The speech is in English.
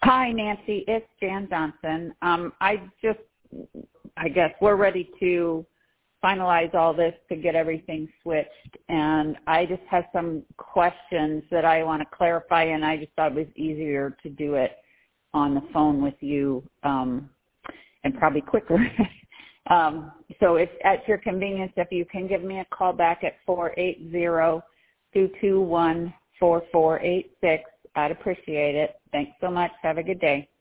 Hi, Nancy. It's Jan Johnson. I guess we're ready to finalize all this to get everything switched, and I just have some questions that I want to clarify, and I just thought it was easier to do it on the phone with you and probably quicker. So if at your convenience, if you can give me a call back at 480-221-4486, I'd appreciate it. Thanks so much. Have a good day.